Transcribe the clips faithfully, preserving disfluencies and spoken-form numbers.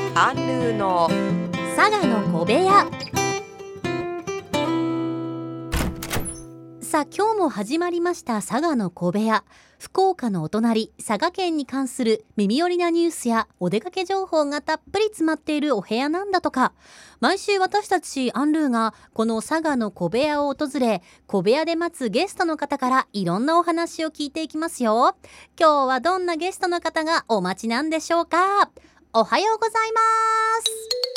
アンルーの佐賀の小部屋。さあ今日も始まりました佐賀の小部屋。福岡のお隣佐賀県に関する耳寄りなニュースやお出かけ情報がたっぷり詰まっているお部屋なんだとか。毎週私たちアンルーがこの佐賀の小部屋を訪れ、小部屋で待つゲストの方からいろんなお話を聞いていきますよ。今日はどんなゲストの方がお待ちなんでしょうか。おはようございます。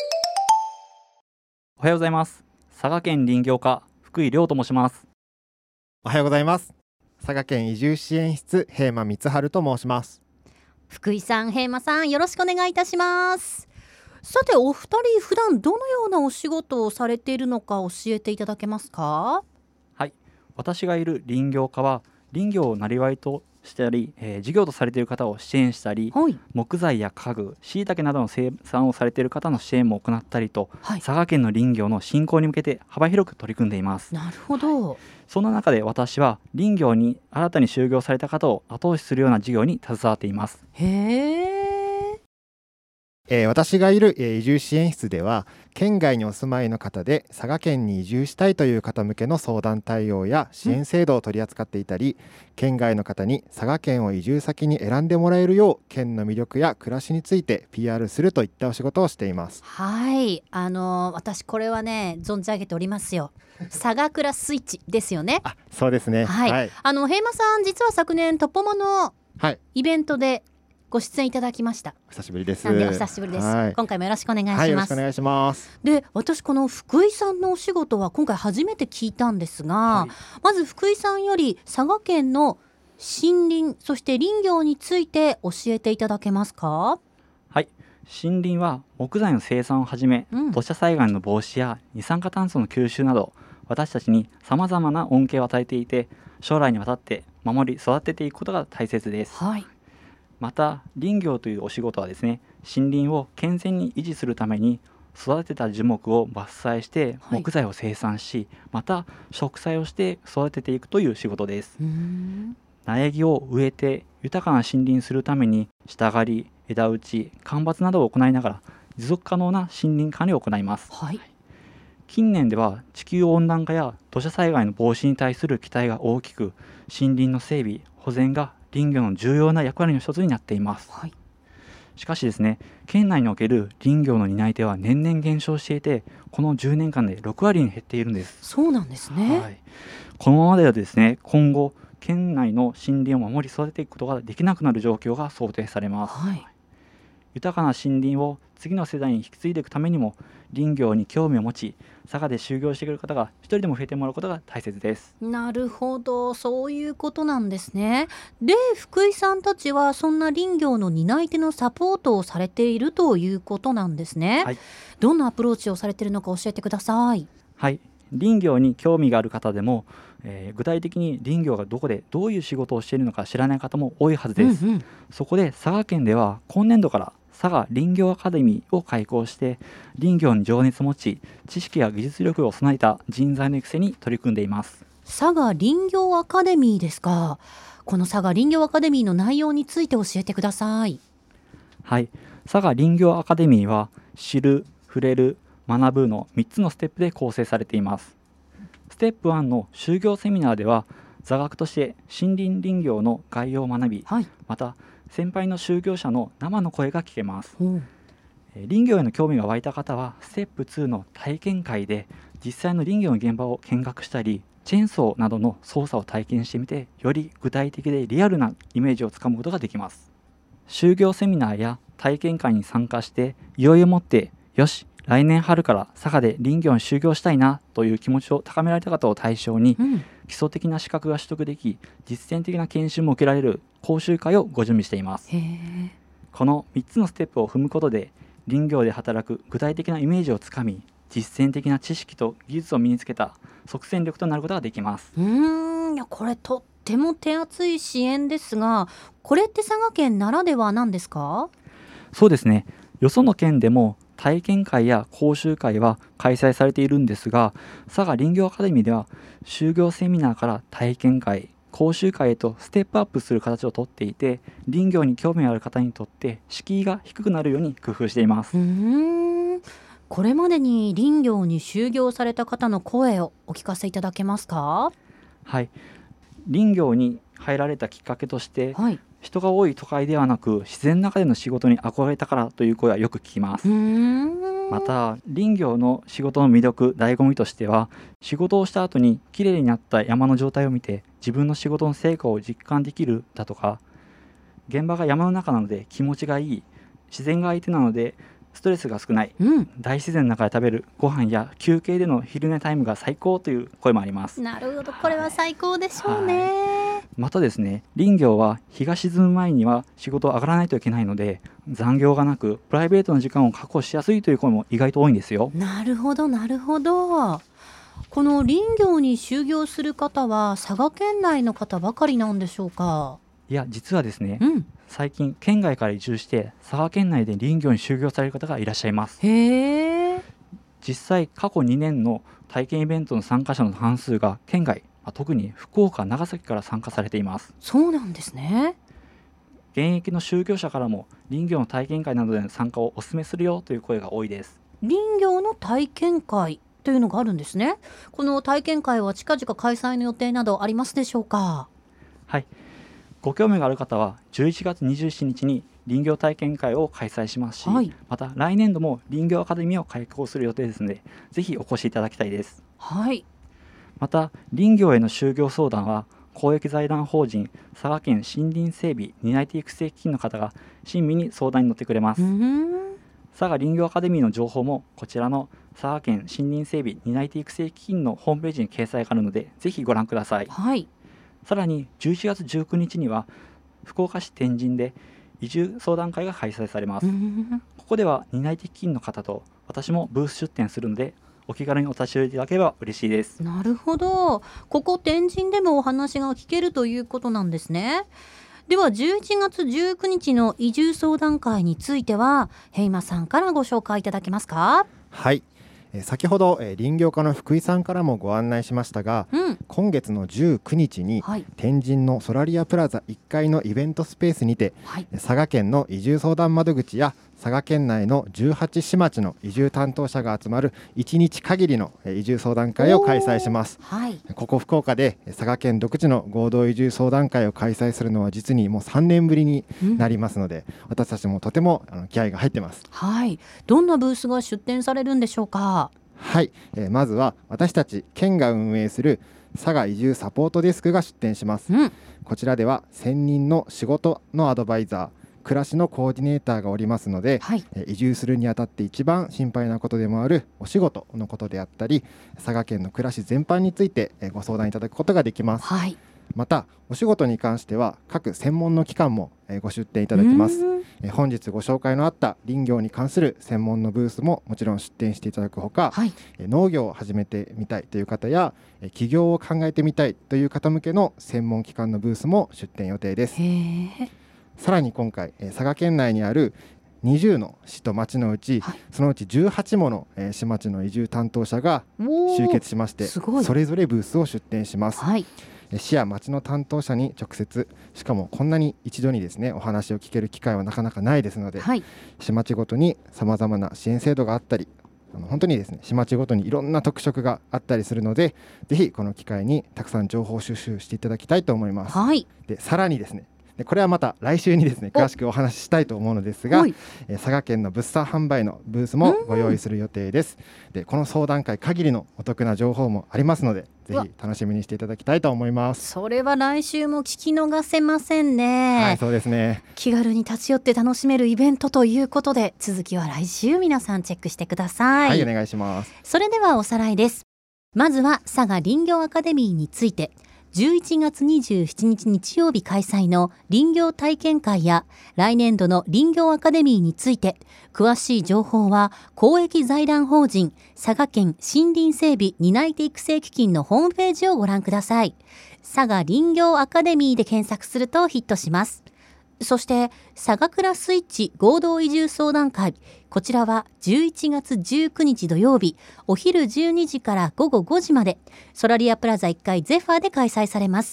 おはようございます。佐賀県林業課福井亮と申します。 おはようございます。佐賀県移住支援室平間光晴と申します。 福井さん、平間さん、よろしくお願いいたします。さてお二人、普段どのようなお仕事をされているのか教えていただけますか。 はい、私がいる林業課は林業をなりわいとしたり、えー、事業とされている方を支援したり、 はい、 木材や家具、椎茸などの生産をされている方の支援も行ったりと、 はい、 佐賀県の林業の振興に向けて幅広く取り組んでいます。 なるほど、はい、 そんな中で私は林業に新たに就業された方を後押しするような事業に携わっています。 へー、 えー、私がいる、えー、移住支援室では県外にお住まいの方で佐賀県に移住したいという方向けの相談対応や支援制度を取り扱っていたり、県外の方に佐賀県を移住先に選んでもらえるよう県の魅力や暮らしについて ピーアール するといったお仕事をしています。 はい、あのー、私これはね存じ上げておりますよ。佐賀倉スイッチですよね。 あ、そうですね。 はい、はい、あの平間さん、実は昨年トポモのイベントでご出演いただきました。 お久しぶりです。 なんでお久しぶりです、はい、今回もよろしくお願いします。 はい、よろしくお願いします。 で、私この福井さんのお仕事は今回初めて聞いたんですが、はい、まず福井さんより佐賀県の森林そして林業について教えていただけますか。 はい、森林は木材の生産をはじめ、うん、土砂災害の防止や二酸化炭素の吸収など私たちにさまざまな恩恵を与えていて、将来にわたって守り育てていくことが大切です。 はい、 また林業というお仕事はですね、森林を健全に維持するために育てた樹木を伐採して木材を生産し、はい、また植栽をして育てていくという仕事です。 うーん、 苗木を植えて豊かな森林するために下刈り、枝打ち、間伐などを行いながら持続可能な森林管理を行います。 はい、 近年では地球温暖化や土砂災害の防止に対する期待が大きく、森林の整備・保全が林業の重要な役割の一つになっています。 はい、 しかしですね、県内における林業の担い手は年々減少していて、このじゅうねんかんでろくわりに減っているんです。 そうなんですね。 はい、このままではですね、今後県内の森林を守り育てていくことができなくなる状況が想定されます。 はい、 豊かな森林を次の世代に引き継いでいくためにも林業に興味を持ち、佐賀で就業してくれる方が一人でも増えてもらうことが大切です。 なるほど、そういうことなんですね。で、福井さんたちはそんな林業の担い手のサポートをされているということなんですね。はい、どんなアプローチをされているのか教えてください。 はい、林業に興味がある方でも、えー、具体的に林業がどこでどういう仕事をしているのか知らない方も多いはずです。うんうん、そこで佐賀県では今年度から佐賀林業アカデミーを開講して林業に情熱を持ち、知識や技術力を備えた人材の育成に取り組んでいます。 佐賀林業アカデミーですか。この佐賀林業アカデミーの内容について教えてください。 はい、佐賀林業アカデミーは知る、触れる、学ぶのみっつのステップで構成されています。ステップいちの就業セミナーでは座学として森林林業の概要を学び、はい、また先輩の就業者の生の声が聞けます。うん、林業への興味が湧いた方はステップにの体験会で実際の林業の現場を見学したり、チェーンソーなどの操作を体験してみて、より具体的でリアルなイメージをつかむことができます。就業セミナーや体験会に参加していよいよもってよし、来年春から佐賀で林業に就業したいなという気持ちを高められた方を対象に、うん、基礎的な資格が取得でき、実践的な研修も受けられる講習会をご準備しています。 へー、 このみっつのステップを踏むことで林業で働く具体的なイメージをつかみ、実践的な知識と技術を身につけた即戦力となることができます。 うーん、いやこれとっても手厚い支援ですが、これって佐賀県ならではなんですか？ そうですね、よその県でも体験会や講習会は開催されているんですが、佐賀林業アカデミーでは就業セミナーから体験会、 講習会へとステップアップする形をとっていて、林業に興味ある方にとって敷居が低くなるように工夫しています。 うーんこれまでに林業に就業された方の声をお聞かせいただけますか？ はい、林業に入られたきっかけとして、 はい。 人が多い都会ではなく自然の中での仕事に憧れたからという声はよく聞きます。 うーんまた林業の仕事の魅力、醍醐味としては、仕事をした後にきれいになった山の状態を見て自分の仕事の成果を実感できるだとか、現場が山の中なので気持ちがいい、自然が相手なのでストレスが少ない、 うん大自然の中で食べるご飯や休憩での昼寝タイムが最高という声もあります。 なるほど、これは最高でしょうね。 またですね、林業は日が沈む前には仕事を上がらないといけないので、残業がなくプライベートの時間を確保しやすいという声も意外と多いんですよ。 なるほどなるほど。この林業に就業する方は佐賀県内の方ばかりなんでしょうか？ いや、実はですね、 うん最近県外から移住して佐賀県内で林業に就業される方がいらっしゃいます。 へえ。 実際過去にねんの体験イベントの参加者の半数が県外、まあ特に福岡、長崎から参加されています。 そうなんですね。 現役の就業者からも林業の体験会などでの参加をお勧めするよという声が多いです。 林業の体験会というのがあるんですね。この体験会は近々開催の予定などありますでしょうか？ はい、ご興味がある方はじゅういちがつにじゅうしちにちに林業体験会を開催しますし、 はいまた来年度も林業アカデミーを開講する予定ですので、ぜひお越しいただきたいです。 はいまた林業への就業相談は公益財団法人佐賀県森林整備担い手育成基金の方が親身に相談に乗ってくれます。 うーん佐賀林業アカデミーの情報もこちらの佐賀県森林整備担い手育成基金のホームページに掲載があるので、ぜひご覧ください。 はいさらにじゅういちがつじゅうくにちには福岡市天神で移住相談会が開催されまうす。 ーんここでは担い手基金の方と私もブース出展するので、お気軽にお立ち寄りいただければ嬉しいです。 なるほど。ここ天神でもお話が聞けるということなんですね。ではじゅういちがつじゅうくにちの移住相談会についてはヘイマさんからご紹介いただけますか？ はいえー先ほど、えー林業家の福井さんからもご案内しましたが、 うん今月のじゅうくにちにはい天神のソラリアプラザいっかいのイベントスペースにて、 はい佐賀県の移住相談窓口や佐賀県内のじゅうはちし町の移住担当者が集まるいちにち限りのえー移住相談会を開催します。 はいここ福岡でえー佐賀県独自の合同移住相談会を開催するのは実にもうさんねんぶりにうんなりますので、私たちもとてもあの気合が入ってます。 はいどんなブースが出展されるんでしょうか？ はい、えーまずは私たち県が運営する佐賀移住サポートデスクが出展します。 うんこちらでは専任の仕事のアドバイザー、暮らしのコーディネーターがおりますので、 はいえー移住するにあたって一番心配なことでもあるお仕事のことであったり、佐賀県の暮らし全般についてえーご相談いただくことができます。 はいまたお仕事に関しては各専門の機関もえーご出展いただきます。 うーんえー本日ご紹介のあった林業に関する専門のブースももちろん出展していただくほか、 はいえー農業を始めてみたいという方やえー起業を考えてみたいという方向けの専門機関のブースも出展予定です。 へえさらに今回えー佐賀県内にあるにじゅうの市と町のうち、 はいそのうちじゅうはちものえー市町の移住担当者がおー集結しまして、 すごいそれぞれブースを出展します。 はいえー市や町の担当者に直接、しかもこんなに一度にですねお話を聞ける機会はなかなかないですので、 はい市町ごとにさまざまな支援制度があったり、あの本当にですね市町ごとにいろんな特色があったりするので、ぜひこの機会にたくさん情報収集していただきたいと思います。 はいでさらにですね、でこれはまた来週にですねお詳しくお話ししたいと思うのですが、 はいえー佐賀県の物産販売のブースもご用意する予定です。でこの相談会限りのお得な情報もありますので、ぜうわひ楽しみにしていただきたいと思います。 それは来週も聞き逃せませんね、 はい、そうですね。 気軽に立ち寄って楽しめるイベントということで、続きは来週皆さんチェックしてください。 はい、お願いします。 それではおさらいです。まずは佐賀林業アカデミーについて、じゅういちがつにじゅうしちにち日曜日開催の林業体験会や来年度の林業アカデミーについて、詳しい情報は公益財団法人佐賀県森林整備担い手育成基金のホームページをご覧ください。佐賀林業アカデミーで検索するとヒットします。そして佐賀倉スイッチ合同移住相談会、こちらはじゅういちがつじゅうくにち土曜日お昼じゅうにじからごごごじまでソラリアプラザいっかいゼファーで開催されます。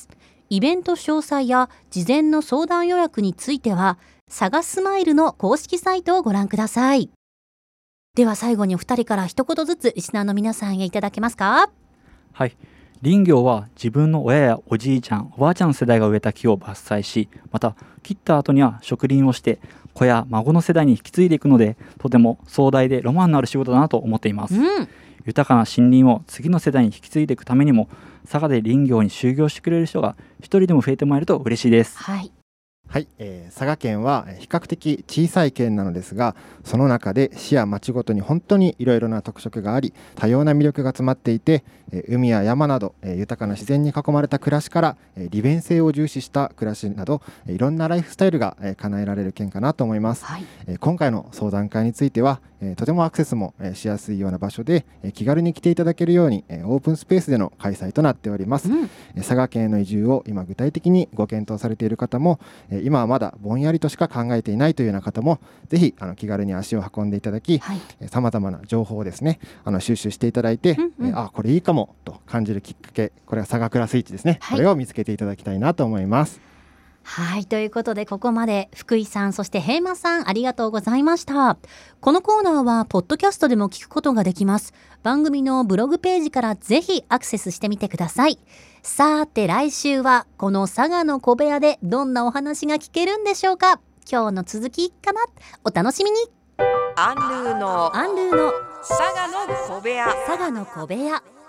イベント詳細や事前の相談予約についてはサガスマイルの公式サイトをご覧ください。では最後にお二人から一言ずつリスナーの皆さんへいただけますか？ はい、林業は自分の親やおじいちゃんおばあちゃんの世代が植えた木を伐採し、また切った後には植林をして子や孫の世代に引き継いでいくので、とても壮大でロマンのある仕事だなと思っています。 うん、 豊かな森林を次の世代に引き継いでいくためにも、佐賀で林業に就業してくれる人が一人でも増えてもらえると嬉しいです。 はい、 はい、えー佐賀県はえー比較的小さい県なのですが、その中で市や町ごとに本当にいろいろな特色があり、多様な魅力が詰まっていて、えー海や山など、えー豊かな自然に囲まれた暮らしから、えー利便性を重視した暮らしなど、えーいろんなライフスタイルが、えー叶えられる県かなと思います。 はい、 えー今回の相談会については、えーとてもアクセスも、えーしやすいような場所で、えー気軽に来ていただけるように、えーオープンスペースでの開催となっております。 うん、 えー佐賀県への移住を今具体的にご検討されている方も、えー今はまだぼんやりとしか考えていないというような方も、ぜひあの気軽に足を運んでいただき、 はい、 さまざまな情報をですね、あの収集していただいて、 うんうんえーあこれいいかもと感じるきっかけ、これは佐賀クラスイッチですね、 はいこれを見つけていただきたいなと思います。 はい、ということでここまで福井さんそして平間さんありがとうございました。このコーナーはポッドキャストでも聞くことができます。番組のブログページからぜひアクセスしてみてください。さて来週はこの佐賀の小部屋でどんなお話が聞けるんでしょうか。今日の続きかな、お楽しみに。 アンルーのアンルーの佐賀の小部屋。 佐賀の小部屋。